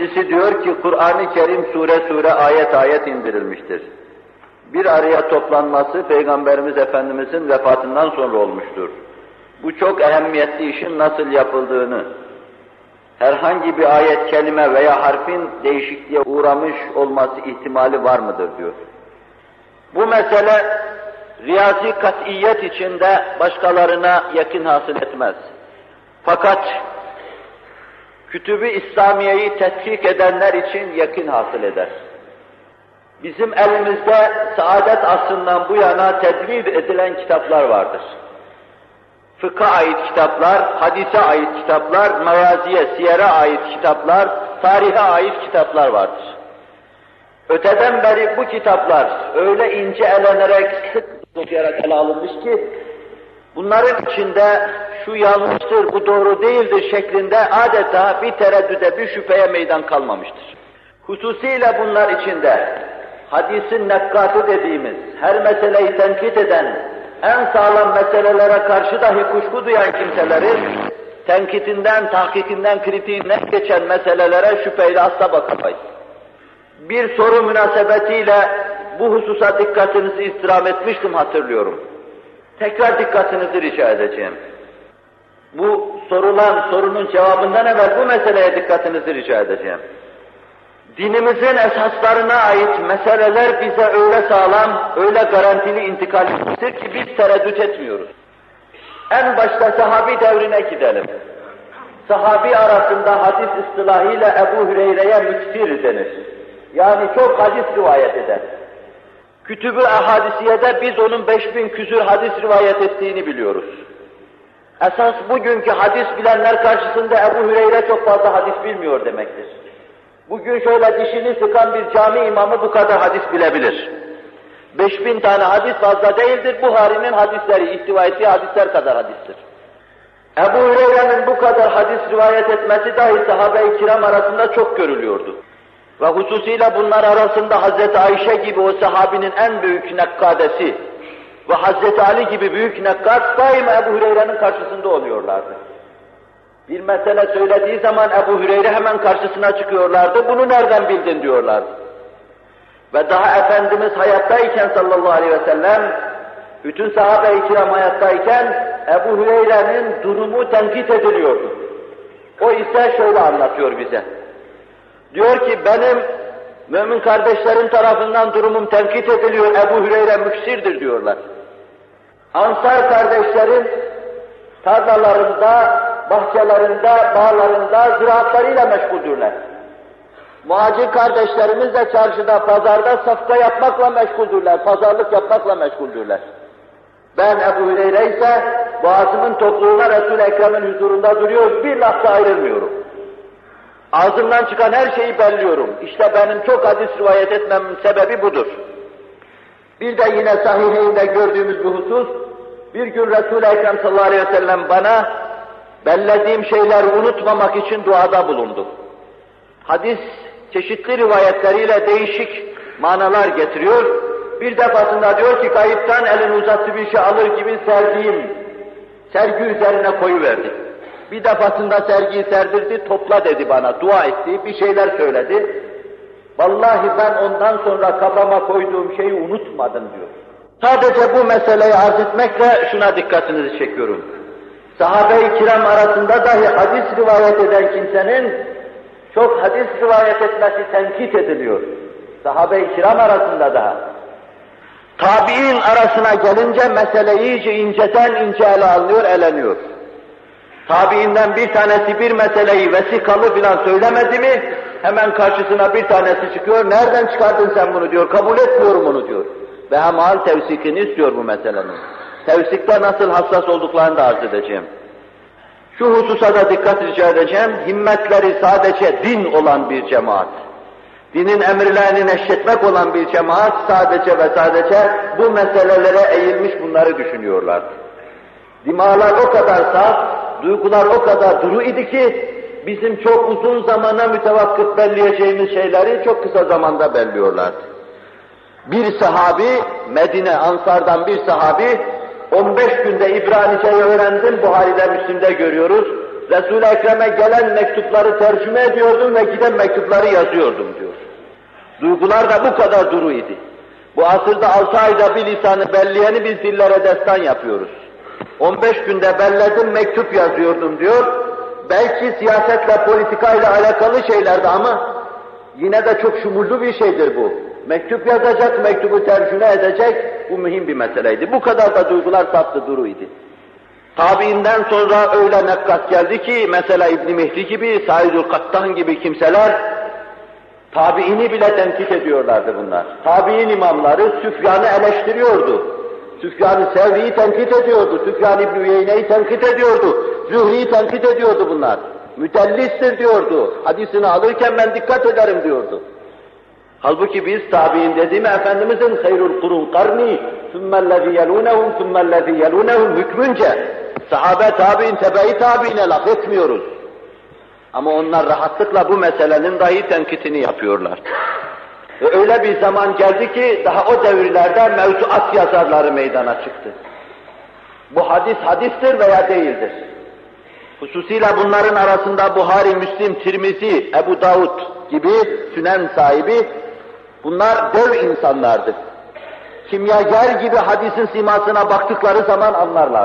Birisi diyor ki Kur'an-ı Kerim sure sure ayet ayet indirilmiştir. Bir araya toplanması Peygamberimiz Efendimizin vefatından sonra olmuştur. Bu çok ehemmiyetli işin nasıl yapıldığını, herhangi bir ayet, kelime veya harfin değişikliğe uğramış olması ihtimali var mıdır diyor. Bu mesele riyazi kat'iyet içinde başkalarına yakın hasıl etmez. Fakat Kütüb-i İslamiye'yi tetkik edenler için yakın hasıl eder. Bizim elimizde saadet asrından bu yana tedvin edilen kitaplar vardır. Fıkha ait kitaplar, hadise ait kitaplar, mevaziye, siyere ait kitaplar, tarihe ait kitaplar vardır. Öteden beri bu kitaplar öyle ince elenerek, sık dokuyarak ele alınmış ki, bunların içinde şu yanlıştır, bu doğru değildir şeklinde adeta bir tereddüde, bir şüpheye meydan kalmamıştır. Hususiyle bunlar içinde hadisin nekkatı dediğimiz, her meseleyi tenkit eden, en sağlam meselelere karşı dahi kuşku duyan kimselerin tenkitinden, tahkikinden, kritiğinden geçen meselelere şüpheyle asla bakamayız. Bir soru münasebetiyle bu hususa dikkatinizi istirham etmiştim, hatırlıyorum. Tekrar dikkatinizi rica edeceğim. Bu sorulan sorunun cevabından evvel bu meseleye dikkatinizi rica edeceğim. Dinimizin esaslarına ait meseleler bize öyle sağlam, öyle garantili intikal etmiştir ki biz tereddüt etmiyoruz. En başta sahabi devrine gidelim. Sahabi arasında hadis istilahıyla Ebu Hüreyre'ye müktir denir. Yani çok hadis rivayet eder. Kütüb-ü Ahadisiye'de biz onun 5000 küsur hadis rivayet ettiğini biliyoruz. Esas bugünkü hadis bilenler karşısında Ebu Hüreyre çok fazla hadis bilmiyor demektir. Bugün şöyle dişini sıkan bir cami imamı bu kadar hadis bilebilir. 5000 tane hadis fazla değildir, Buhari'nin hadisleri, ihtiva ettiği hadisler kadar hadistir. Ebu Hüreyre'nin bu kadar hadis rivayet etmesi dahi sahabe-i kiram arasında çok görülüyordu. Ve hususiyle bunlar arasında Hazreti Ayşe gibi o sahabinin en büyük nekkadesi ve Hazreti Ali gibi büyük nekkat daima Ebu Hüreyre'nin karşısında oluyorlardı. Bir mesele söylediği zaman Ebu Hüreyre hemen karşısına çıkıyorlardı, bunu nereden bildin diyorlardı. Ve daha Efendimiz hayattayken sallallahu aleyhi ve sellem, bütün sahabe-i kiram hayattayken Ebu Hüreyre'nin durumu tenkit ediliyordu. O ise şöyle anlatıyor bize. Diyor ki benim mümin kardeşlerim tarafından durumum tenkit ediliyor, Ebu Hüreyre müksirdir diyorlar. Ansar kardeşlerin tarlalarında, bahçelerinde, bağlarında, ziraatlarıyla meşguldürler. Muhacir kardeşlerimiz de çarşıda, pazarda safka yapmakla meşguldürler, pazarlık yapmakla meşguldürler. Ben Ebu Hüreyre ise boğazımın tokluğuna Resul-i Ekrem'in huzurunda duruyor, bir lafta ayrılmıyorum. Ağzımdan çıkan her şeyi belliyorum. İşte benim çok hadis rivayet etmemin sebebi budur. Bir de yine Sahiheyinde gördüğümüz bir husus, bir gün Resul-i Ekrem sallallahu aleyhi ve sellem bana bellediğim şeyleri unutmamak için duada bulundu. Hadis çeşitli rivayetleriyle değişik manalar getiriyor. Bir defasında diyor ki kayıptan elini uzattı bir şey alır gibi sergi üzerine koyuverdi. Bir defasında sergiyi serdirdi, topla dedi bana, dua etti, bir şeyler söyledi. Vallahi ben ondan sonra kafama koyduğum şeyi unutmadım diyor. Sadece bu meseleyi arz etmekle şuna dikkatinizi çekiyorum. Sahabe-i kiram arasında dahi hadis rivayet eden kimsenin çok hadis rivayet etmesi tenkit ediliyor. Sahabe-i kiram arasında daha. Tabi'in arasına gelince mesele iyice inceden ince ele alınıyor, eleniyor. Tabi'inden bir tanesi bir meseleyi vesikalı filan söylemedi mi, hemen karşısına bir tanesi çıkıyor, nereden çıkardın sen bunu diyor, kabul etmiyorum onu diyor. Ve hemal tevsikini istiyor bu meselenin. Tevsikte nasıl hassas olduklarını da arz edeceğim. Şu hususa da dikkat rica edeceğim, himmetleri sadece din olan bir cemaat, dinin emirlerini neşretmek olan bir cemaat sadece ve sadece bu meselelere eğilmiş bunları düşünüyorlardı. Dimalar o kadar saf, duygular o kadar duru idi ki, bizim çok uzun zamana mütevakkıf belleyeceğimiz şeyleri çok kısa zamanda belliyorlardı. Bir sahabi, Medine Ansar'dan bir sahabi, 15 günde İbranice'yi öğrendim, Buhari'de, Müslim'de görüyoruz. Resul-i Ekrem'e gelen mektupları tercüme ediyordum ve giden mektupları yazıyordum diyor. Duygular da bu kadar duru idi. Bu asırda 6 ayda bir lisanı belleyeni biz dillere destan yapıyoruz. 15 günde belledim, mektup yazıyordum diyor. Belki siyasetle, politikayla alakalı şeylerdi ama yine de çok şumurlu bir şeydir bu. Mektup yazacak, mektubu tercüme edecek, bu mühim bir meseleydi. Bu kadar da duygular sattı, duru idi. Tabiinden sonra öyle nekkat geldi ki, mesela İbn-i Mehdi gibi, Said-ül Kattan gibi kimseler, tabiini bile tenkit ediyorlardı bunlar. Tabiin imamları Süfyan'ı eleştiriyordu. Süfyan-ı Sevri'yi tenkit ediyordu, Süfyan İbn-i Uyeyne'yi tenkit ediyordu, Zühri'yi tenkit ediyordu bunlar. Müdellistir diyordu, hadisini alırken ben dikkat ederim diyordu. Halbuki biz tabiin dediğimi Efendimizin hayrul kurun karni, sümmellezî yelûnehum, sümmellezî yelûnehum hükmünce, sahabe tabiin, tebe-i tabiine laf etmiyoruz. Ama onlar rahatlıkla bu meselenin dahi tenkitini yapıyorlar. Ve öyle bir zaman geldi ki daha o devirlerde mevzuat yazarları meydana çıktı. Bu hadis hadistir veya değildir. Hususiyle bunların arasında Buhari, Müslim, Tirmizi, Ebu Davud gibi sünen sahibi, bunlar dev insanlardır. Kimyager gibi hadisin simasına baktıkları zaman anlarlar.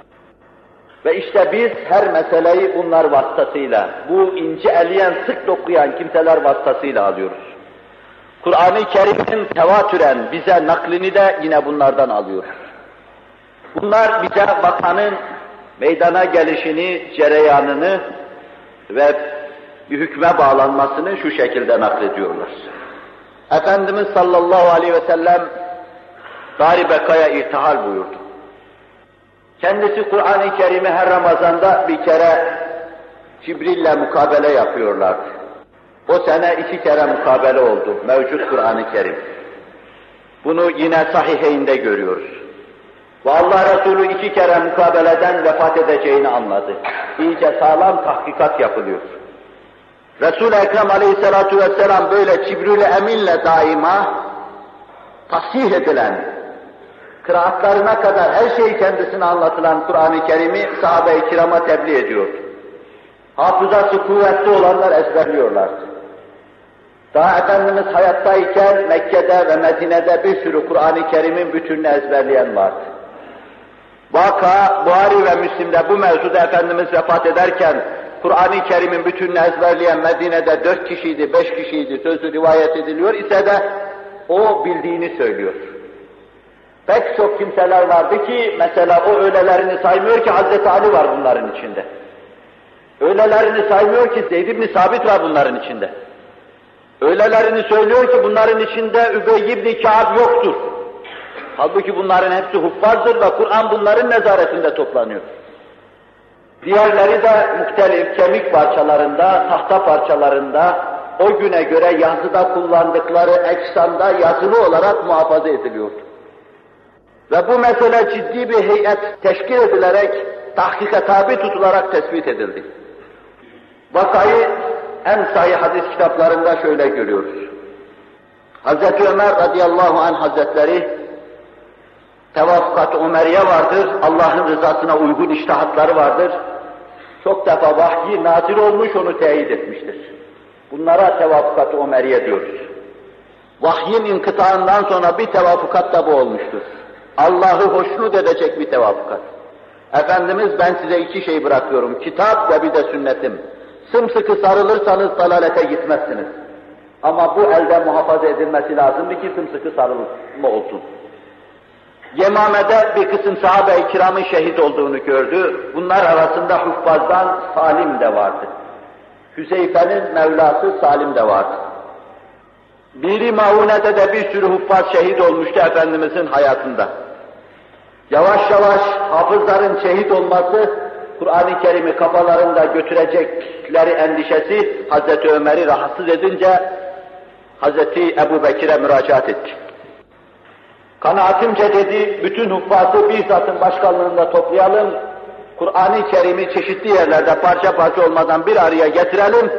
Ve işte biz her meseleyi bunlar vasıtasıyla, bu ince eleyen, sık dokuyan kimseler vasıtasıyla alıyoruz. Kur'an-ı Kerim'in tevatüren bize naklini de yine bunlardan alıyoruz. Bunlar bize vakanın meydana gelişini, cereyanını ve bir hükme bağlanmasını şu şekilde naklediyorlar. Efendimiz sallallahu aleyhi ve sellem Dar-ı Beka'ya irtihal buyurdu. Kendisi Kur'an-ı Kerim'i her Ramazan'da bir kere Cibril'le mukabele yapıyorlardı. O sene 2 kere mukabele oldu, mevcut Kur'an-ı Kerim. Bunu yine Sahiheyinde görüyoruz. Ve Allah Resulü 2 kere mukabeleden vefat edeceğini anladı. İyice sağlam tahkikat yapılıyor. Resul-i Ekrem aleyhissalatu vesselam böyle Cibril-i Emin'le daima tasih edilen, kıraatlarına kadar her şeyi kendisine anlatılan Kur'an-ı Kerim'i sahabe-i kirama tebliğ ediyordu. Hafızası kuvvetli olanlar ezberliyorlardı. Daha Efendimiz hayattayken Mekke'de ve Medine'de bir sürü Kur'an-ı Kerim'in bütününü ezberleyen vardı. Vaka, Buhari ve Müslim'de bu mevzuda Efendimiz vefat ederken Kur'an-ı Kerim'in bütününü ezberleyen Medine'de 4 kişiydi, 5 kişiydi sözü rivayet ediliyor ise de o bildiğini söylüyor. Pek çok kimseler vardı ki mesela o öğlelerini saymıyor ki Hazreti Ali var bunların içinde. Öğlelerini saymıyor ki Zeyd ibn Sabit var bunların içinde. Öğlelerini söylüyor ki bunların içinde Übey ibn Kâb yoktur. Halbuki bunların hepsi huffazdır ve Kur'an bunların nezaretinde toplanıyor. Diğerleri de muhtelif kemik parçalarında, tahta parçalarında, o güne göre yazıda kullandıkları eksanda yazılı olarak muhafaza ediliyordu. Ve bu mesele ciddi bir heyet teşkil edilerek, tahkike tabi tutularak tespit edildi. Vakayı en sahih hadis kitaplarında şöyle görüyoruz. Hazreti Ömer radıyallahu anh hazretleri, tevafukat-ı Ömer'ye vardır, Allah'ın rızasına uygun içtihatları vardır. Çok defa vahyi nazil olmuş, onu teyit etmiştir. Bunlara tevafukat-ı Ömer'ye diyoruz. Vahyin inkıtaından sonra bir tevafukat da bu olmuştur. Allah'ı hoşnut edecek bir tevafukat. Efendimiz ben size 2 şey bırakıyorum, kitap ve bir de sünnetim. Sımsıkı sarılırsanız dalalete gitmezsiniz. Ama bu elde muhafaza edilmesi lazımdı ki sımsıkı sarılma olsun. Yemame'de bir kısım sahabe-i kiramın şehit olduğunu gördü. Bunlar arasında Huffaz'dan Salim de vardı. Hüzeyfe'nin Mevlası Salim de vardı. Biri Maune'de de bir sürü Huffaz şehit olmuştu Efendimizin hayatında. Yavaş yavaş hafızların şehit olması, Kur'an-ı Kerim'i kafalarında götürecekleri endişesi Hazreti Ömer'i rahatsız edince Hazreti Ebu Bekir'e müracaat etti. Kanaatimce dedi, bütün huffazı bir zatın başkanlığında toplayalım, Kur'an-ı Kerim'i çeşitli yerlerde parça parça olmadan bir araya getirelim,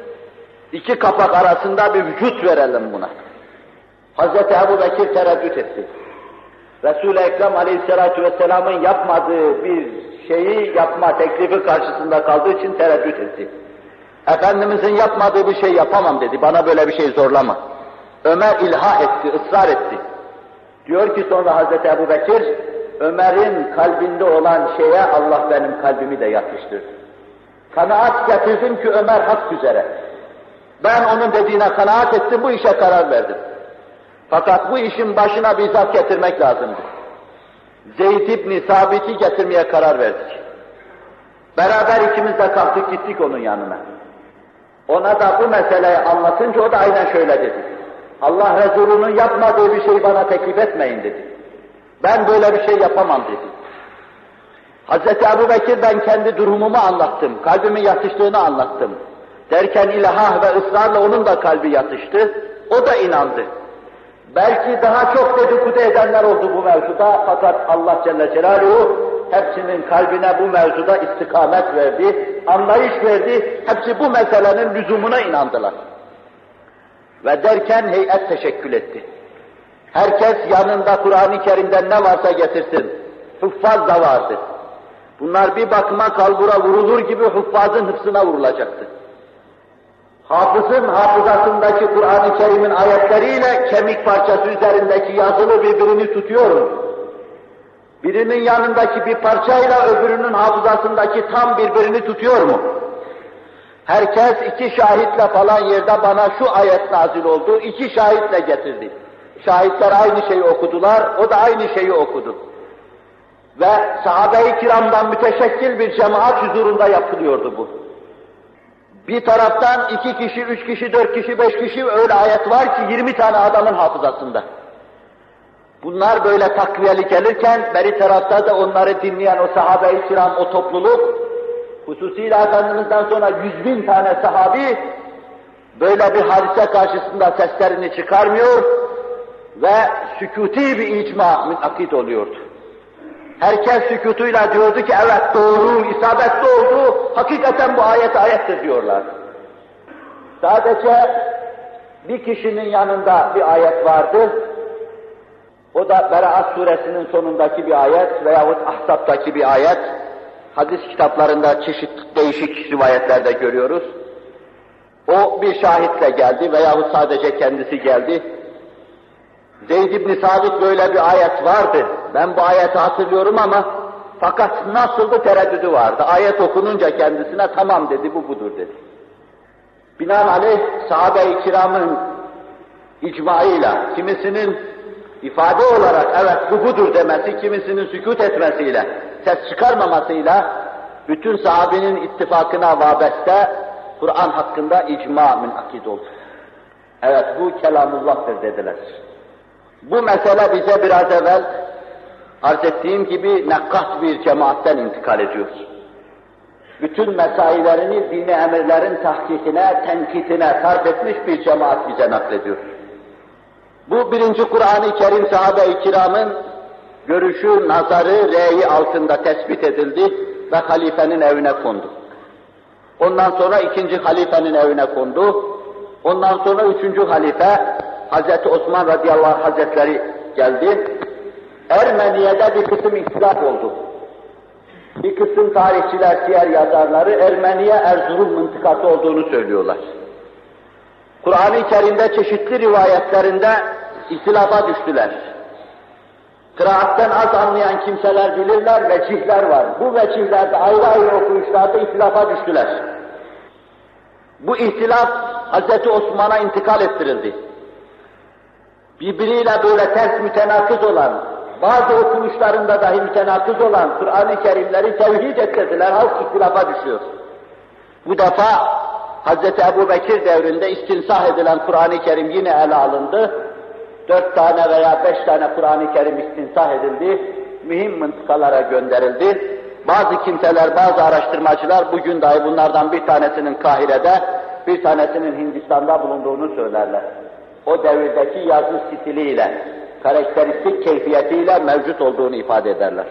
2 kapak arasında bir vücut verelim buna. Hazreti Ebu Bekir tereddüt etti. Resul-i Ekrem Aleyhisselatü Vesselam'ın yapmadığı bir şeyi yapma teklifi karşısında kaldığı için tereddüt etti. Efendimizin yapmadığı bir şey yapamam dedi, bana böyle bir şey zorlama. Ömer ilha etti, ısrar etti. Diyor ki sonra Hazreti Ebu Bekir, Ömer'in kalbinde olan şeye Allah benim kalbimi de yatıştırdı. Kanaat getirdim ki Ömer hak üzere. Ben onun dediğine kanaat ettim, bu işe karar verdim. Fakat bu işin başına bir zat getirmek lazımdı. Zeyd ibn Sabit'i getirmeye karar verdik. Beraber ikimiz de kalktık gittik onun yanına. Ona da bu meseleyi anlatınca o da aynen şöyle dedi. Allah Resulü'nün yapmadığı bir şeyi bana teklif etmeyin dedi. Ben böyle bir şey yapamam dedi. Hazreti Ebu Bekir ben kendi durumumu anlattım, kalbimin yatıştığını anlattım. Derken ilhah ve ısrarla onun da kalbi yatıştı, o da inandı. Belki daha çok dedikodu edenler oldu bu mevzuda, fakat Allah Celle Celaluhu hepsinin kalbine bu mevzuda istikamet verdi, anlayış verdi, hepsi bu meselenin lüzumuna inandılar. Ve derken heyet teşekkül etti. Herkes yanında Kur'an-ı Kerim'den ne varsa getirsin. Huffaz da vardı. Bunlar bir bakıma kalbura vurulur gibi huffazın hıfzına vurulacaktı. Hafızın hafızasındaki Kur'an-ı Kerim'in ayetleriyle kemik parçası üzerindeki yazılı birbirini tutuyor. Birinin yanındaki bir parçayla öbürünün hafızasındaki tam birbirini tutuyor mu? Herkes iki şahitle falan yerde bana şu ayet nazil oldu, iki şahitle getirdi. Şahitler aynı şeyi okudular, o da aynı şeyi okudu. Ve sahabe-i kiramdan müteşekkil bir cemaat huzurunda yapılıyordu bu. Bir taraftan 2 kişi, 3 kişi, 4 kişi, 5 kişi öyle ayet var ki 20 tane adamın hafızasında. Bunlar böyle takviyeli gelirken beri tarafta da onları dinleyen o sahabe-i kiram, o topluluk, hususiyle Efendimiz'den sonra 100.000 tane sahabi böyle bir hadise karşısında seslerini çıkarmıyor ve sükuti bir icma münakid oluyordu. Herkes sükutuyla diyordu ki evet doğru, isabetli oldu, hakikaten bu ayettir diyorlar. Sadece bir kişinin yanında bir ayet vardı, o da Beraat suresinin sonundaki bir ayet veyahut Ahzab'daki bir ayet. Hadis kitaplarında çeşitli değişik rivayetlerde görüyoruz. O bir şahitle geldi veyahut sadece kendisi geldi. Zeyd ibn Sabit böyle bir ayet vardı. Ben bu ayeti hatırlıyorum ama fakat nasıldı tereddüdü vardı. Ayet okununca kendisine tamam dedi, bu budur dedi. Binaenaleyh sahabe-i kiramın icmaıyla, kimisinin ifade olarak evet bu budur demesi, kimisinin sükût etmesiyle, ses çıkarmamasıyla bütün sahabenin ittifakına vabeste Kur'an hakkında icma münakid oldu. Evet bu kelamullah'tır dediler. Bu mesele bize biraz evvel arz ettiğim gibi nekkat bir cemaatten intikal ediyor. Bütün mesailerini dini emirlerin tahkikine, tenkitine sarf etmiş bir cemaat bize naklediyor. Bu birinci Kur'an-ı Kerim sahabe-i kiramın görüşü, nazarı, reyi altında tespit edildi ve halifenin evine kondu. Ondan sonra ikinci halifenin evine kondu. Ondan sonra üçüncü halife Hazreti Osman radıyallahu anh hazretleri geldi. Ermeniye'de bir kısım ihtilaf oldu. Bir kısım tarihçiler, siyer yazarları Ermeniye Erzurum mıntıkası olduğunu söylüyorlar. Kur'an-ı Kerim'de çeşitli rivayetlerinde ihtilafa düştüler. Kıraatten az anlayan kimseler bilirler, vecihler var. Bu vecihlerde ayrı ayrı okuyuşlarda ihtilafa düştüler. Bu ihtilaf Hazreti Osman'a intikal ettirildi. Birbiriyle böyle ters mütenakız olan, bazı okunuşlarında dahi mütenakız olan Kur'an-ı Kerimleri tevhid ettirdiler, halk ihtilafa düşüyor. Bu defa Hz. Ebu Bekir devrinde istinsah edilen Kur'an-ı Kerim yine ele alındı. 4 tane veya 5 tane Kur'an-ı Kerim istinsah edildi, mühim mıntıkalara gönderildi. Bazı kimseler, bazı araştırmacılar bugün dahi bunlardan bir tanesinin Kahire'de, bir tanesinin Hindistan'da bulunduğunu söylerler. O devirdeki yazı stiliyle, karakteristik keyfiyetiyle mevcut olduğunu ifade ederler.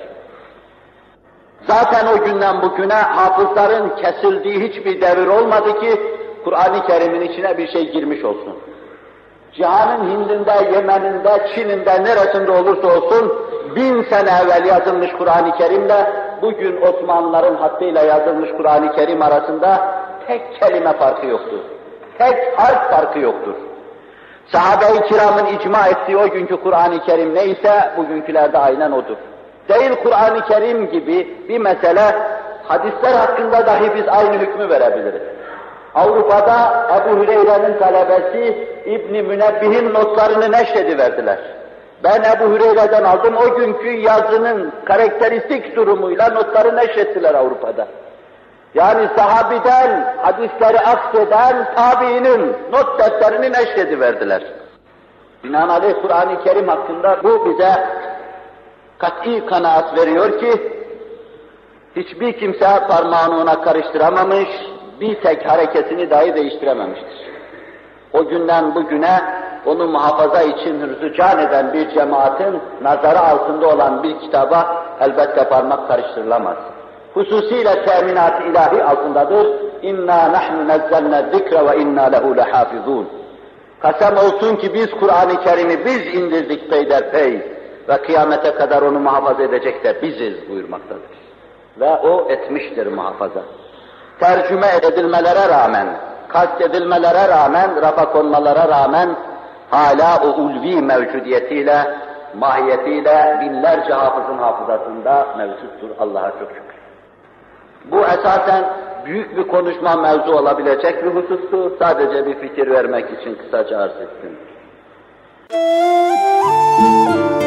Zaten o günden bugüne hafızların kesildiği hiçbir devir olmadı ki Kur'an-ı Kerim'in içine bir şey girmiş olsun. Cihanın Hind'inde, Yemen'inde, Çin'inde, neresinde olursa olsun 1000 sene evvel yazılmış Kur'an-ı Kerim'le bugün Osmanlıların hattıyla yazılmış Kur'an-ı Kerim arasında tek kelime farkı yoktur. Tek harf farkı yoktur. Sahabe-i kiramın icma ettiği o günkü Kur'an-ı Kerim neyse bugünkülerde aynen odur. Değil Kur'an-ı Kerim gibi bir mesele, hadisler hakkında dahi biz aynı hükmü verebiliriz. Avrupa'da Ebu Hüreyre'nin talebesi İbn-i Münebbih'in notlarını neşrediverdiler. Ben Ebu Hüreyre'den aldım, o günkü yazının karakteristik durumuyla notları neşrettiler Avrupa'da. Yani sahabiden, hadisleri akseden tabiinin not defterini neşrediverdiler. Binaenaleyh Kur'an-ı Kerim hakkında bu bize kat'i kanaat veriyor ki, hiçbir kimse parmağını ona karıştıramamış, bir tek hareketini dahi değiştirememiştir. O günden bugüne onu muhafaza için hırzı eden bir cemaatin nazarı altında olan bir kitaba elbette parmak karıştırılamaz. Hususiyle teminat-ı ilahi altındadır. İnna nahnu nazzalna zikra ve inna lehu lehafizun. Kasem olsun ki biz Kur'an-ı Kerim'i biz indirdik peyderpey ve kıyamete kadar onu muhafaza edecek de biziz buyurmaktadır. Ve o etmiştir muhafaza. Tercüme edilmelere rağmen, kastedilmelere rağmen, rafa konmalara rağmen hala o ulvi mevcudiyetiyle, mahiyetiyle binlerce hafızın hafızasında mevcuttur. Allah'a çok şükür. Bu esasen büyük bir konuşma mevzu olabilecek bir husustu. Sadece bir fikir vermek için kısaca arz ettim.